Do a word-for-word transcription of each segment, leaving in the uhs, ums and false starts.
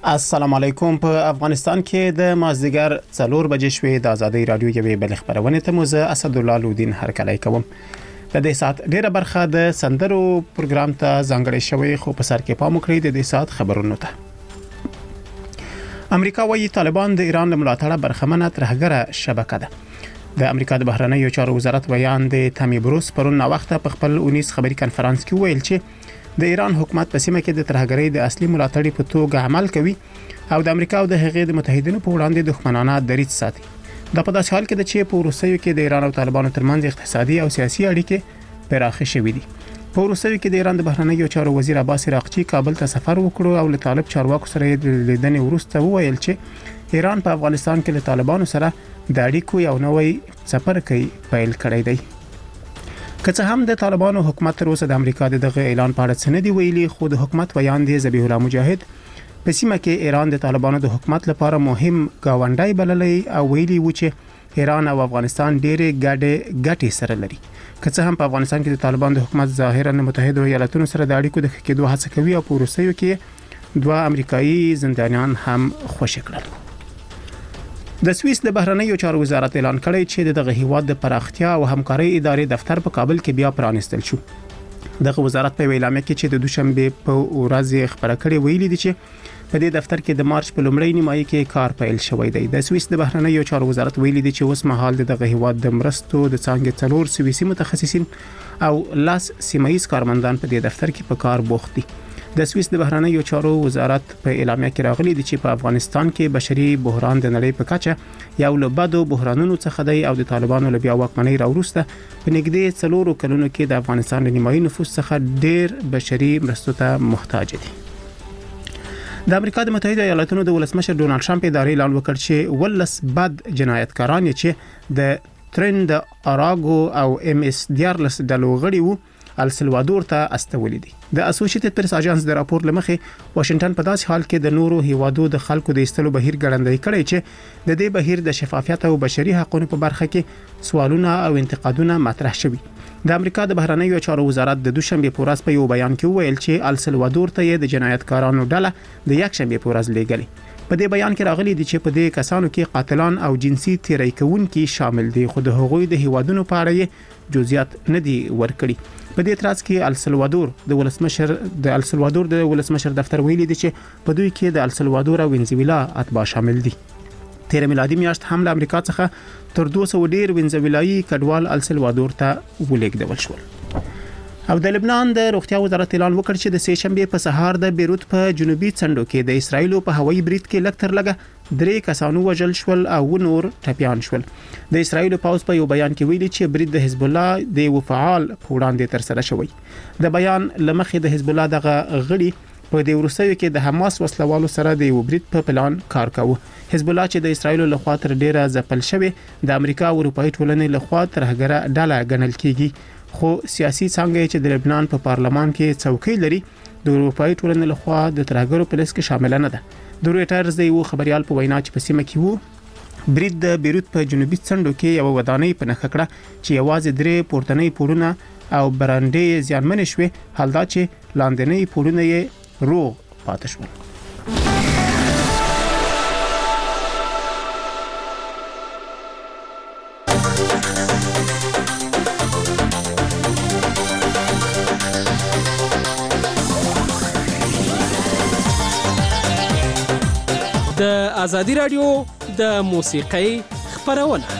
السلام علیکم. په افغانستان کې د مازدیګر څلور بجې شوې د ازادي رادیو یوې بل خبرونه ته موزه اسدالله لودین هرکلی کوم. د دې سات ډیره برخه د سندرو پروګرام ته ځانګړې شوې، خو په سر کې پام وکړئ د دې سات خبرونو ته. امریکا وايي طالبان د ایران له ملاتړه برخمنه ترهګره شبکه ده. د امریکا د بهرنیو چارو وزارت بیان د تامي بروس پرون وخت په خپل اونیس خبري کانفرنس کې ویل چې د ایران حکومت په سیمه کې د ترهګرۍ د اصلي ملاتړي په توګه عمل کوي او د امریکا او د هغې د متحدینو په وړاندې دښمنانه دریځ ساتي. دا په داسې حال کې ده چې په روسیې کې د ایران او طالبانو ترمنځ اقتصادي او سیاسي اړیکې پراخې شوې دي. په روسیې کې د ایران د بهرنیو چارو وزیر عباس عراقچي کابل ته سفر وکړ او له طالب چارواکو سره د لیدنې وروسته وویل چې ایران په افغانستان کې له طالبانو سره د اړیکو یو نوې څپرکی پیل کړی دی. که څه هم د طالبانو حکومت تر اوسه د امریکا دغه اعلان په اړه څه نه دی ویلي، خو د حکومت بیان دی ذبیح الله مجاهد په سیمه کې ایران د طالبانو د حکومت لپاره مهم گاونډی بللی او ویلي و چې ایران او افغانستان ډېرې ګډې ګټې سره لري. که څه هم په افغانستان کې د طالبانو د حکومت ظاهرا متحده ایالاتونو سره د اړیکو د ښه کېدو هڅه کوي او په روسیې کې دوه امریکایي زندانیان هم خوشي کړل. د سویس د بهرنیو چارو وزارت اعلان کړی چې دغه هیواد د پراختیا او همکارۍ ادارې دفتر په کابل کې بیا پرانستل شو. دغه وزارت په اعلامیه کې چې د دوشنبه په ورځ خبره کړې ویلي دي چې په دې دفتر کې د مارچ په لومړۍ نیمایي کې کار پیل شوی دی. د سویس د بهرنیو چارو وزارت ویلي دي چې اوس مهال دغه هیواد د مرستو د څانګې څلور سویسي متخصصین او لاس سیمایي کارمندان په دې دفتر کې په کار بوخت دي. د سویس د بهرنیو چارو وزارت په اعلامیه کې راغلي دي چې په افغانستان کې بشري بحران د نړۍ په کچه یو له بدو بحرانونو څخه دی او د طالبانو له بیا واکمنۍ راوروسته په نږدې څلورو کلونو کې د افغانستان د نیمایي نفوس څخه ډېر بشري مرستو ته محتاج دي. د امریکا د متحده ایالاتونو د ولسمشر ډونالد ټرمپ ادارې اعلان وکړ چې ولس بد جنایتکاران چې د ترند اراګو او ام اس دیارلس ډلو غړي وو السلوادور ته استولې دي. د اسوسییټډ پریس اژانس د راپور لمخې واشنگټن په داسې حال کې د نورو هیوادو د خلکو د استلو بهیر ګړندۍ کړی چې د دې بهیر د شفافیت او بشري حقوقو په برخه کې سوالونه او انتقادونه مطرح شوي. د امریکا د بهرنیو چارو وزارت د دوشنبه په ورځ په یو بیان کې ویل چې السلوادور ته د جنایتکارانو ډله د یک شنبه په ورځ لیږلي. په دې بیان کې راغلي دي چې په دې کسانو کې قاتلان او جنسي تیری کوونکي شامل دي، خو د هغوی د هیوادونو په اړه جزئیات نه دي ورکړي. په دې ترڅ کې السلوادور د ولسمشر د السلوادور د ولسمشر دفتر ویلي دي چې په دوی کې د السلوادور او وینزویلا اتباع شامل دي. تیر میلادي میاشت هم له امریکا څخه تر دوه سوه ډیر وینزویلایي کډوال السلوادور ته ولېږدول شول. او د لبنان د روغتیا وزارت اعلان وکړ چې د سه شنبه په سهار د بیروت په جنوبي څنډو کې د اسرایل په هوایي برید کې لږ تر لږه درې کسانو وژل شول او نور ټپيان شول. د اسرایل پاوز په یو بیان کې ویلي چې برید د حزب الله د یو فعال وړاندې تر سره شوی. د بیان لمخې د حزب الله دغه غړي په د روسیې کې د حماس وسلوالو سره د یو برید په پلان کار کاوه. حزب الله چې د اسرایل له خوا تر ډیره ځپل شوی د امریکا او اروپאי ټولنې له خوا ترهګره ډله ګڼل کیږي، خو سیاسي څنګه چې د لبنان په پارلمان کې څوکۍ لري د اروپאי ټولنې له خوا د ترهګرو په لیست کې شامل نه ده. د رويټرز د یو خبريال په وینا چې په سیمه کې وو برید د بیروت په جنوبي څنډو کې یو ودانۍ په نښه کړه چې یوازې درې پورتنۍ پورونه او برانډې زیانمن شوي، حال دا چې لاندنۍ پورونه یې روغ پاتې شول. د ازادي رادیو د موسیقۍ خبرونه.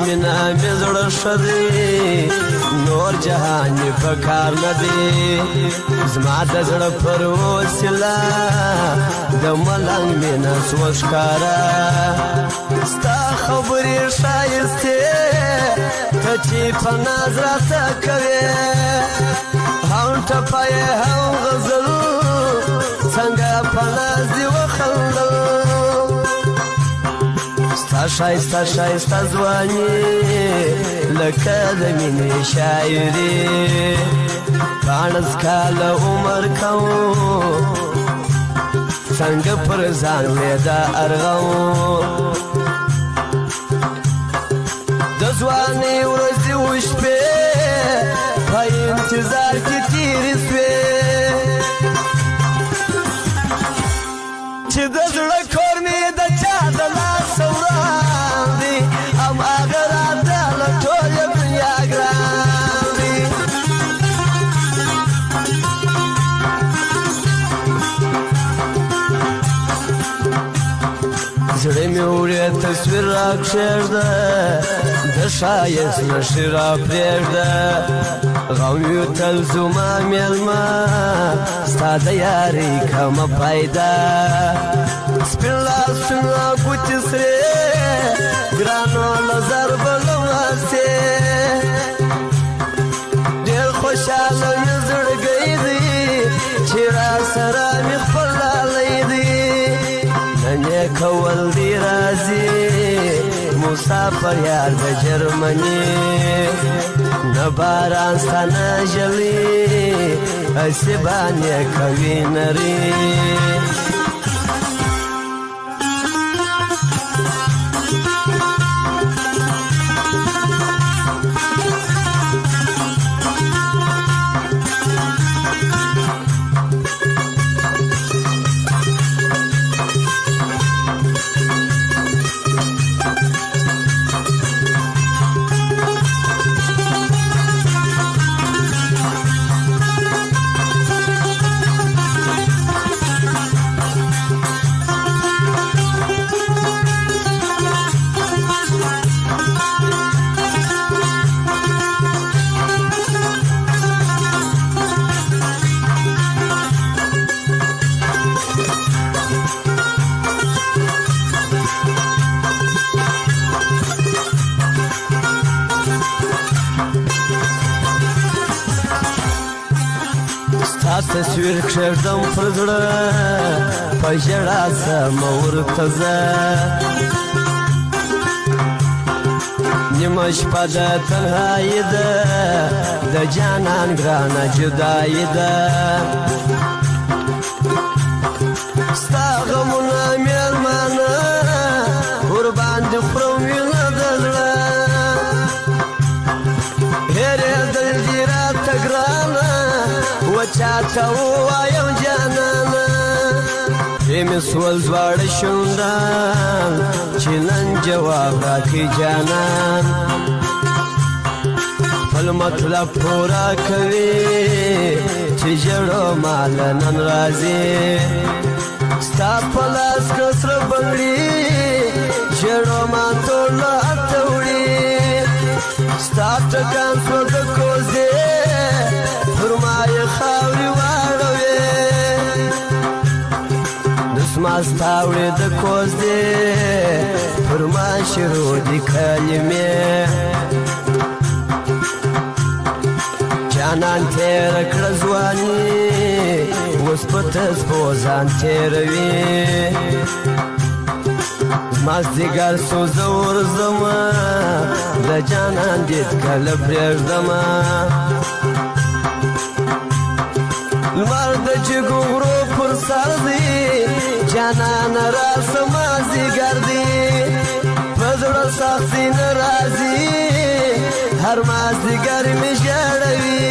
مینا مې زړه ښه دی نور جهان مې په کار نه دی زما د زړه پر وسیله د ملنګ مینه سوه ښکاره ستا خبرې ښایستې ته چې په ناز راته کوې هم ټپه یې هم غزل څنګه په ناز دې وخندل ستا ښایسته ښایسته ځواني لکه د مینې شاعري پاڼس کاله عمر کوم څنګه پر ځان وې دا ارغوم د ځوانۍ ورځې وشپې په انتظار کې تېرې سوې چې د زړه کور مې د چا د لاسه وړاندې هماغه راته له ټوله دنیا ګران دی زړه مې وړې تصویر راکښېږده د ښایست نښې راپرېږده غم یو تل زما مېلمه ستا د یارۍ کمه پیدا سپین لاسونه ګوتې سرې ګرانو له ضربه له مستې ډېر خوشحاله مې زړګی دی چې را سره مې خپل لالی دی نن یې کول دی راځي مسافر یار د جرمني نه باران ستا نه ژلي هسې باندې کوي نري تصویر کښېږدم پر زړه په ژړا سمه ورته زه نیمه شپه د تنهایي ده د جانان ګرانه جدایي ده ستا غمونه مېلمانه ورباندې خورم وینه د زړه هېرېدل دي راته ګرانه وچاته ووایم جانانه پرې مې سول دواړه شونډان چې نن جواب راکړي جانان خپل مطلب پوره کوي چې ژړو ماله نن راځي ستا په لاس که سره بنګړي ژړو ما ټوله اته وړي ستا ټکان سوه د کوزې پر ما یې خاورې واړوې دسما ستا وړې د کوزدې پر ما شروع دي کلمې جانان تېره کړه ځواني اوس په تسپو ځان تېروي مازدیګر سو زه ورځمه د جانان دید کله پرېږدمه لمر د جګو غرو پر سر دی جانان راسه مازدیګر دی په زړه سختي نه راځي هر مازدیګر مې ژړوي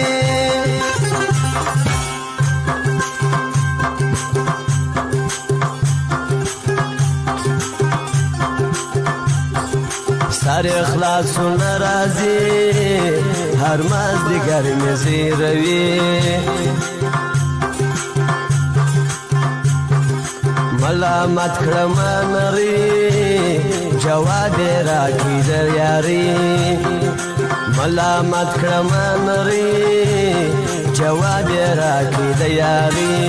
سر اخلاصونه راځي هر مازدیګر مې زیروي ملامت کړم نری جواب راکړي د یاري ملامت کړم نری جواب راکړي د یاري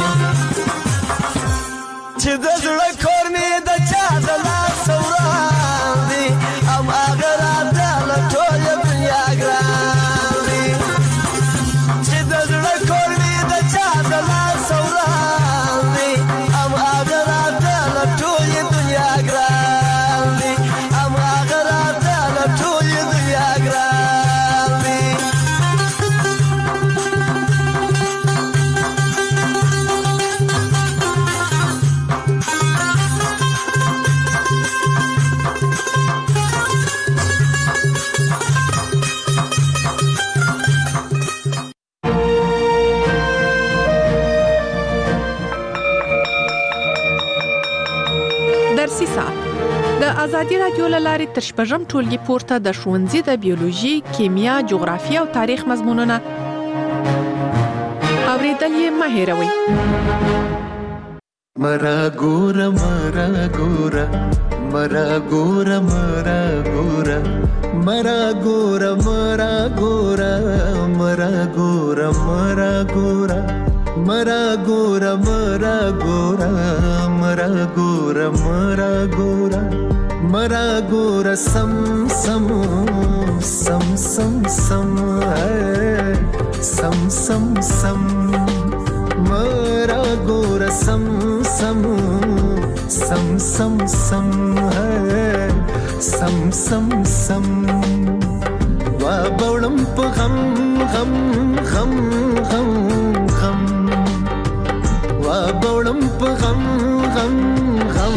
چې د زړه کور مې د چا د لاس وړاندې هم هغه راته له ټوله دنیا ګران دي چې د زړه کور مې د چا د لاس وړاندې هم هغه راته له ټولې دنیا ګران دي هم هغه راته له ټولې دنیا ګران دي د ازادي رادیو لارې تر شپږم ټولګي پورته د ښوونځي د بیولوژي، کیمیا، جغرافیه او تاریخ مضمونونه اوریدل یې مه هېروئ. مرا ګوره مرا ګوره مرا ګوره مرا ګوره مرا ګوره مرا ګوره مرا ګوره مرا ګوره مرا ګوره مرا ګوره مرا ګوره مرا ګوره مرا ګوره سم سم سم سم سم سم سم سم مرا ګوره سم سم سم سم سم سم سم سم وا بولم په غم غم غم غم غم وا بولم په غم غم غم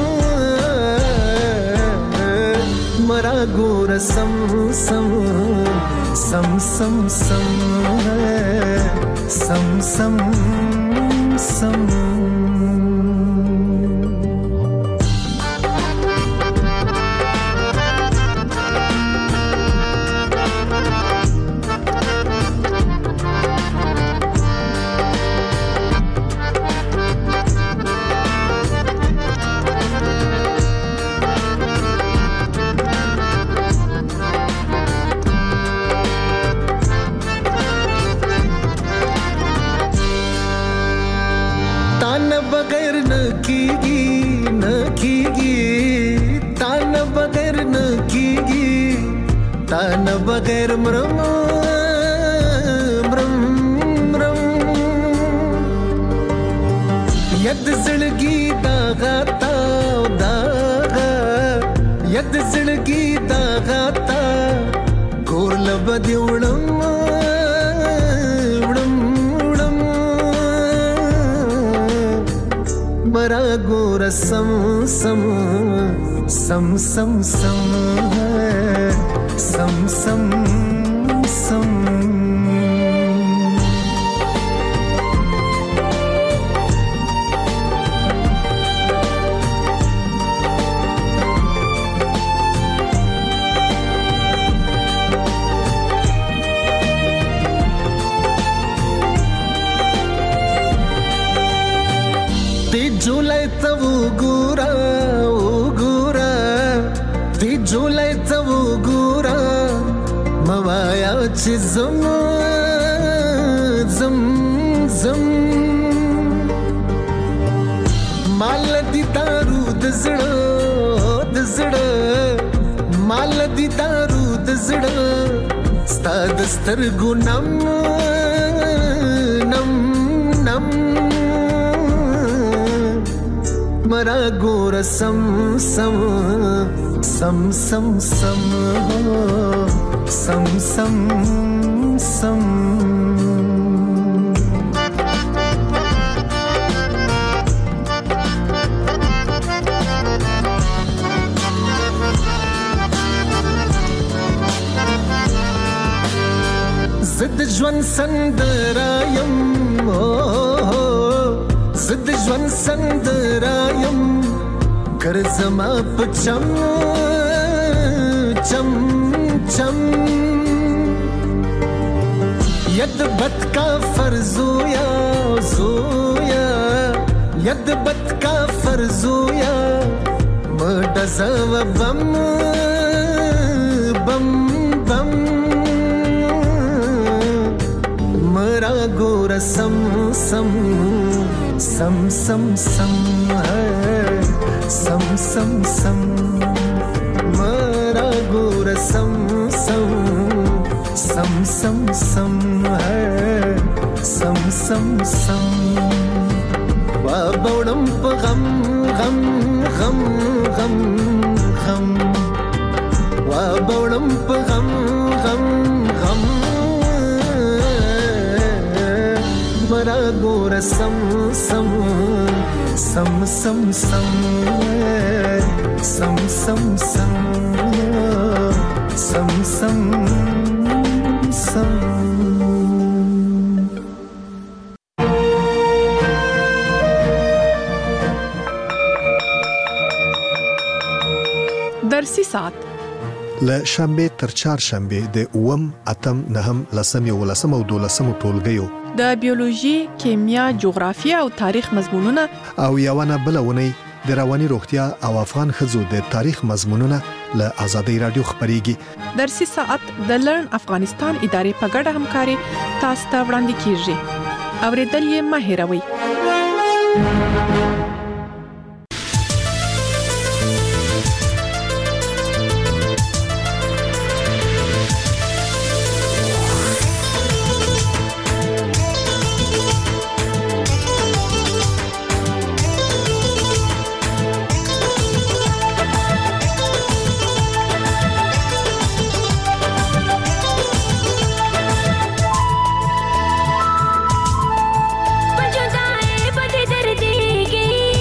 مرا ګوره سم سم سم سم سم سم سم سم تان بغیر مرم مرم مرم ید زړګي داغا تا داغا ید زړګي داغا تا ګور لب دی وړم وړم وړم مرا ګور سم سم سم سم سم سم سم سم ती झुलाय तव गुरा ओ गुरा ती झुलाय तव गुरा मवाया ची zam zam zam مال دي دارو د زړه د زړه مال دي دارو د زړه ستاد سترګو نم نم نم مرا ګور سم سم سم سم سم سم سم سم زد ژوند سندرایم زد ژوند سندرایم ګرځما په چم چم چم ید بد کا فرزویا زویا ید بد کا فرزویا مډزو بم بم بم مرا ګور سم سم سم سم سم سم سم سم مرا ګور سم سم سم سم سم سم سم سم وا بوړم په غم غم غم غم غم وا بوړم په غم غم غم مرا ګور سم سم سم سم سم سم سم سم سم سم سم درسي ساعت له شنبه تر چهارشنبه د اووم اتم نهم لسم یو لسم او دولسم ټولګیو د بیولوژي، کیمیا، جغرافیه او تاریخ مضمونونه او یوانه بلونی د رواني روغتیا او افغان خزو د تاریخ مضمونونه له آزادۍ رادیو خبريږي. درسي ساعت د لرن افغانستان ادارې په ګډه همکاري تاسو ته وړاندې کیږي. اوریدل یې مه هېروئ. बजो जाए बदे दर्दी की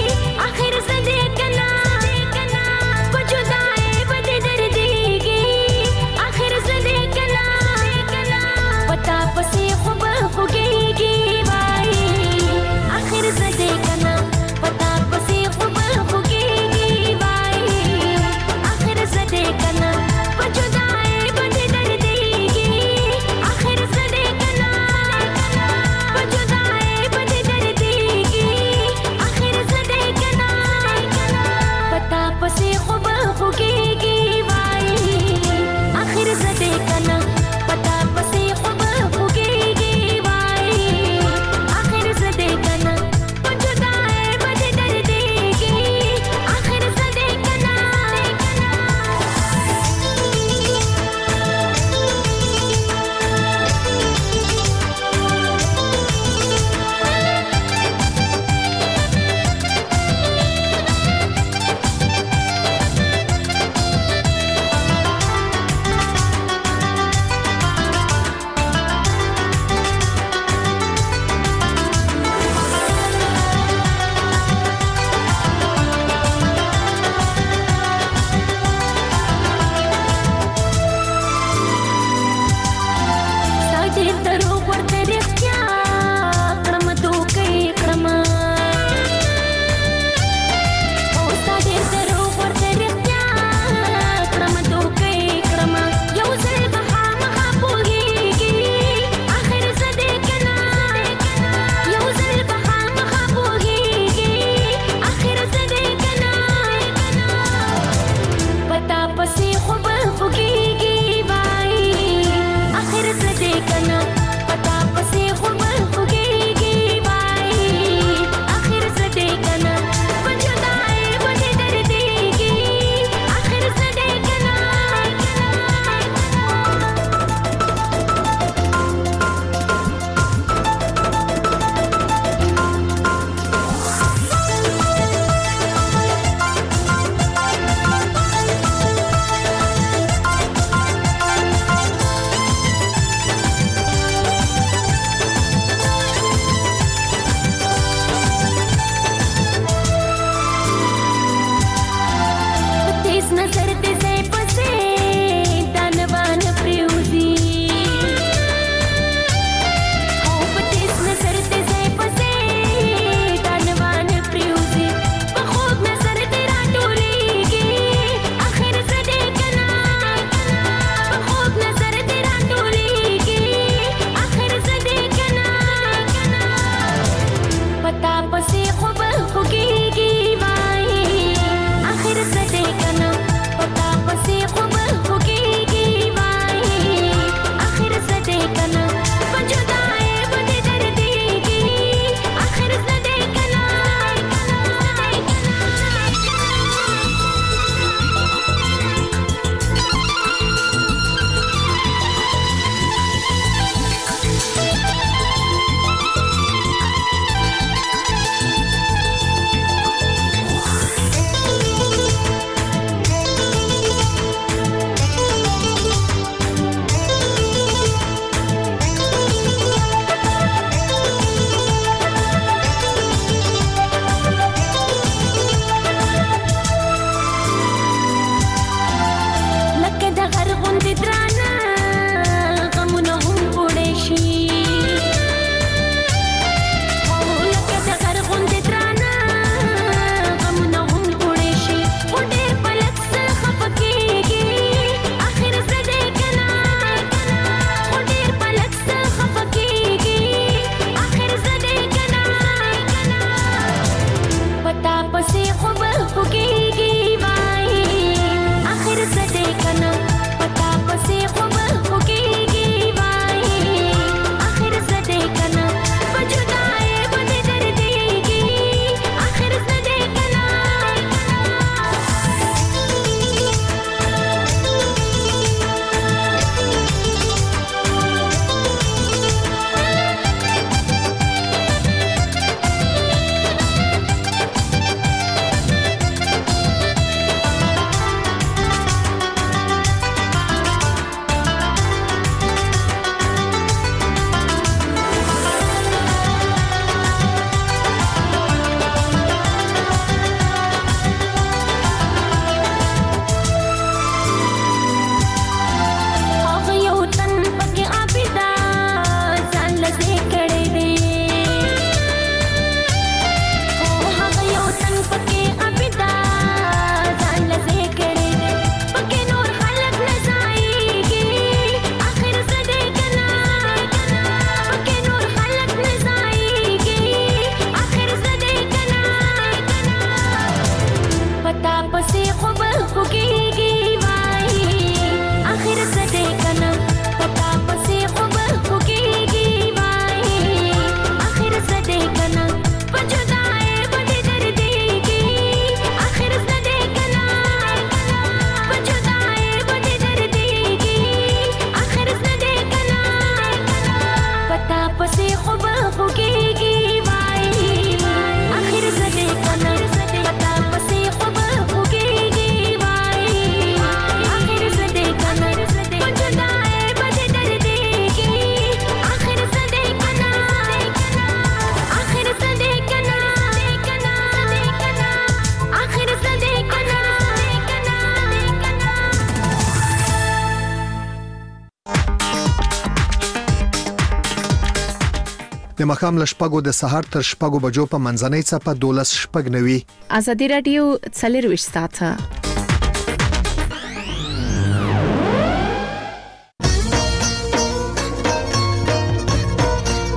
د مخام لشپګو د سهار تر شپګو بجو په منځنۍ صفه دولس شپګ نوي. ازادي رادیو څلور وشت ساعته